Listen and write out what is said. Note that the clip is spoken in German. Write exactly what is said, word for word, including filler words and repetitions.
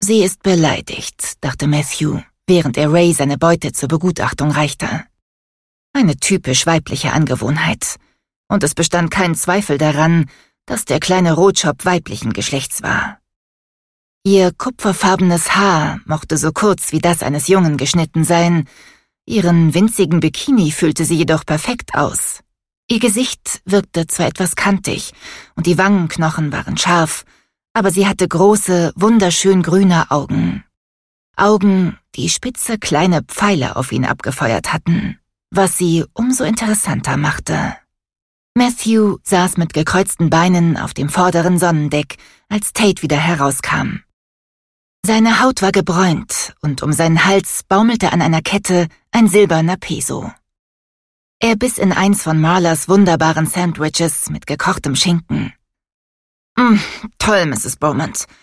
Sie ist beleidigt, dachte Matthew, während er Ray seine Beute zur Begutachtung reichte. Eine typisch weibliche Angewohnheit. Und es bestand kein Zweifel daran, dass der kleine Rotschopf weiblichen Geschlechts war. Ihr kupferfarbenes Haar mochte so kurz wie das eines Jungen geschnitten sein, ihren winzigen Bikini füllte sie jedoch perfekt aus. Ihr Gesicht wirkte zwar etwas kantig und die Wangenknochen waren scharf, aber sie hatte große, wunderschön grüne Augen. Augen, die spitze kleine Pfeile auf ihn abgefeuert hatten, was sie umso interessanter machte. Matthew saß mit gekreuzten Beinen auf dem vorderen Sonnendeck, als Tate wieder herauskam. Seine Haut war gebräunt und um seinen Hals baumelte an einer Kette ein silberner Peso. Er biss in eins von Marlas wunderbaren Sandwiches mit gekochtem Schinken. Mm, toll, Misses Beaumont.